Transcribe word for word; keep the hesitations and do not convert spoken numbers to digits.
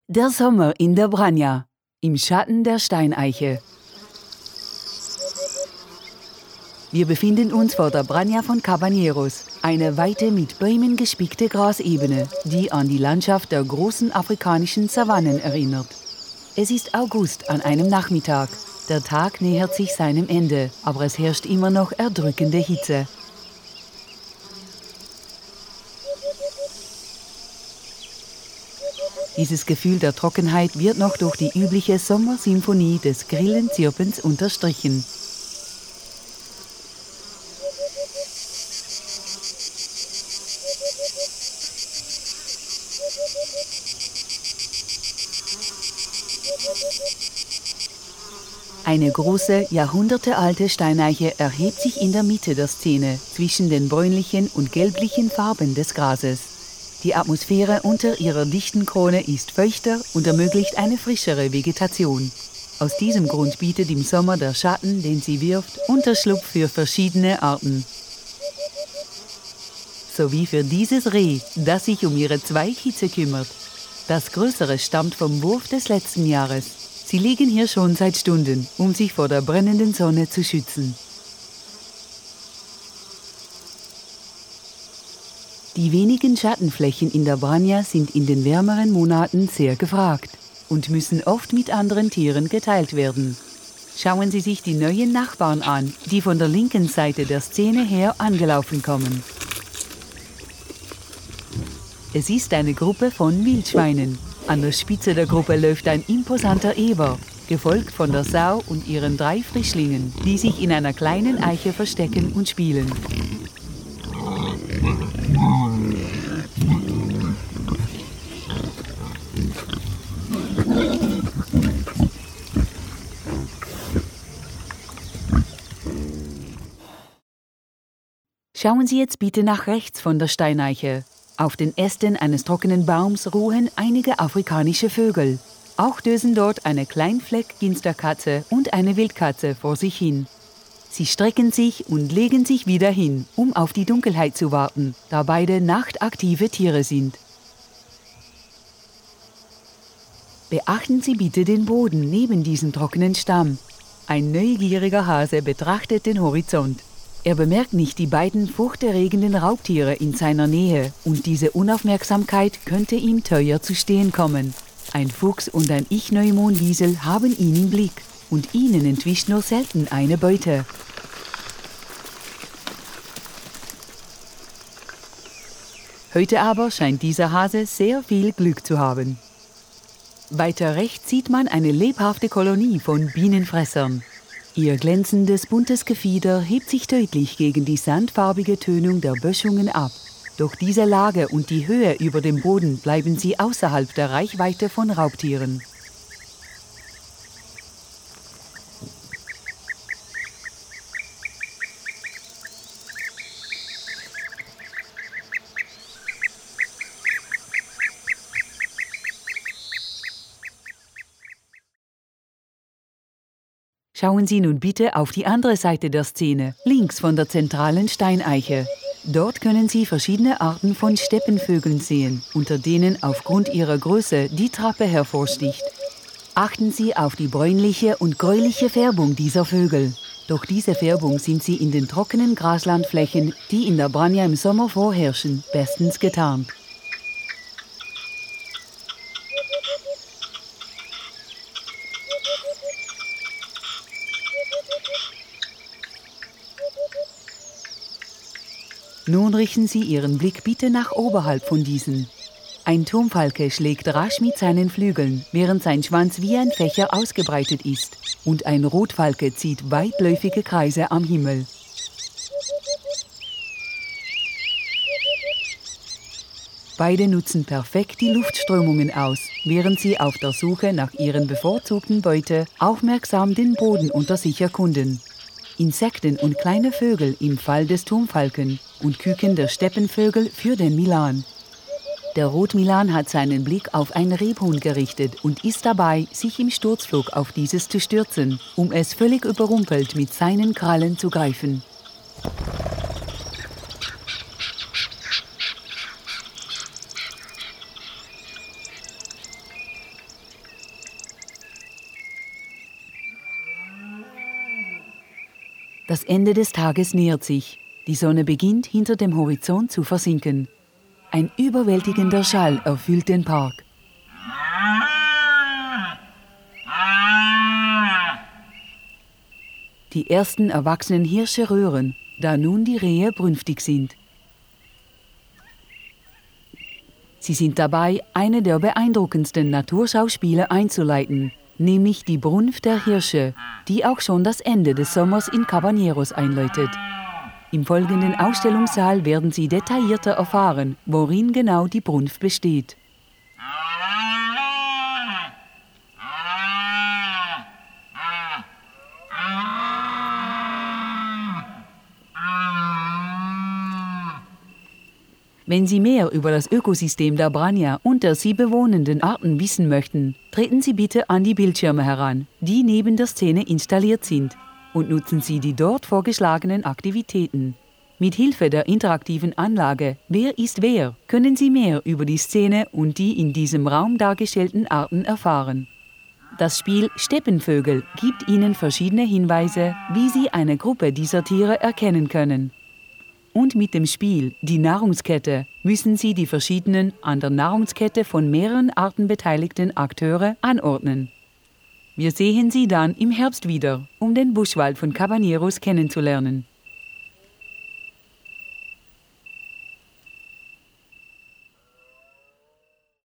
Der Sommer in der Branja, im Schatten der Steineiche. Wir befinden uns vor der Branja von Cabañeros, eine weite mit Bäumen gespickte Grasebene, die an die Landschaft der großen afrikanischen Savannen erinnert. Es ist August an einem Nachmittag. Der Tag nähert sich seinem Ende, aber es herrscht immer noch erdrückende Hitze. Dieses Gefühl der Trockenheit wird noch durch die übliche Sommersymphonie des Grillenzirpens unterstrichen. Eine große, jahrhundertealte Steineiche erhebt sich in der Mitte der Szene, zwischen den bräunlichen und gelblichen Farben des Grases. Die Atmosphäre unter ihrer dichten Krone ist feuchter und ermöglicht eine frischere Vegetation. Aus diesem Grund bietet im Sommer der Schatten, den sie wirft, Unterschlupf für verschiedene Arten. Sowie für dieses Reh, das sich um ihre zwei Kitze kümmert. Das Größere stammt vom Wurf des letzten Jahres. Sie liegen hier schon seit Stunden, um sich vor der brennenden Sonne zu schützen. Die wenigen Schattenflächen in der Branja sind in den wärmeren Monaten sehr gefragt und müssen oft mit anderen Tieren geteilt werden. Schauen Sie sich die neuen Nachbarn an, die von der linken Seite der Szene her angelaufen kommen. Es ist eine Gruppe von Wildschweinen. An der Spitze der Gruppe läuft ein imposanter Eber, gefolgt von der Sau und ihren drei Frischlingen, die sich in einer kleinen Eiche verstecken und spielen. Schauen Sie jetzt bitte nach rechts von der Steineiche. Auf den Ästen eines trockenen Baums ruhen einige afrikanische Vögel. Auch dösen dort eine Kleinfleck-Ginsterkatze und eine Wildkatze vor sich hin. Sie strecken sich und legen sich wieder hin, um auf die Dunkelheit zu warten, da beide nachtaktive Tiere sind. Beachten Sie bitte den Boden neben diesem trockenen Stamm. Ein neugieriger Hase betrachtet den Horizont. Er bemerkt nicht die beiden furchterregenden Raubtiere in seiner Nähe und diese Unaufmerksamkeit könnte ihm teuer zu stehen kommen. Ein Fuchs und ein Ichneumon-Wiesel haben ihn im Blick und ihnen entwischt nur selten eine Beute. Heute aber scheint dieser Hase sehr viel Glück zu haben. Weiter rechts sieht man eine lebhafte Kolonie von Bienenfressern. Ihr glänzendes, buntes Gefieder hebt sich deutlich gegen die sandfarbige Tönung der Böschungen ab. Durch diese Lage und die Höhe über dem Boden bleiben sie außerhalb der Reichweite von Raubtieren. Schauen Sie nun bitte auf die andere Seite der Szene, links von der zentralen Steineiche. Dort können Sie verschiedene Arten von Steppenvögeln sehen, unter denen aufgrund ihrer Größe die Trappe hervorsticht. Achten Sie auf die bräunliche und gräuliche Färbung dieser Vögel. Durch diese Färbung sind sie in den trockenen Graslandflächen, die in der Branja im Sommer vorherrschen, bestens getarnt. Nun richten Sie Ihren Blick bitte nach oberhalb von diesen. Ein Turmfalke schlägt rasch mit seinen Flügeln, während sein Schwanz wie ein Fächer ausgebreitet ist. Und ein Rotfalke zieht weitläufige Kreise am Himmel. Beide nutzen perfekt die Luftströmungen aus, während sie auf der Suche nach ihren bevorzugten Beute aufmerksam den Boden unter sich erkunden. Insekten und kleine Vögel im Fall des Turmfalken und Küken der Steppenvögel für den Milan. Der Rotmilan hat seinen Blick auf ein Rebhuhn gerichtet und ist dabei, sich im Sturzflug auf dieses zu stürzen, um es völlig überrumpelt mit seinen Krallen zu greifen. Das Ende des Tages nähert sich. Die Sonne beginnt hinter dem Horizont zu versinken. Ein überwältigender Schall erfüllt den Park. Die ersten erwachsenen Hirsche röhren, da nun die Rehe brünftig sind. Sie sind dabei, eine der beeindruckendsten Naturschauspiele einzuleiten, nämlich die Brunft der Hirsche, die auch schon das Ende des Sommers in Cabañeros einläutet. Im folgenden Ausstellungssaal werden Sie detaillierter erfahren, worin genau die Brunft besteht. Wenn Sie mehr über das Ökosystem der Branja und der sie bewohnenden Arten wissen möchten, treten Sie bitte an die Bildschirme heran, die neben der Szene installiert sind, und nutzen Sie die dort vorgeschlagenen Aktivitäten. Mit Hilfe der interaktiven Anlage Wer ist wer können Sie mehr über die Szene und die in diesem Raum dargestellten Arten erfahren. Das Spiel Steppenvögel gibt Ihnen verschiedene Hinweise, wie Sie eine Gruppe dieser Tiere erkennen können. Und mit dem Spiel Die Nahrungskette müssen Sie die verschiedenen an der Nahrungskette von mehreren Arten beteiligten Akteure anordnen. Wir sehen Sie dann im Herbst wieder, um den Buschwald von Cabañeros kennenzulernen.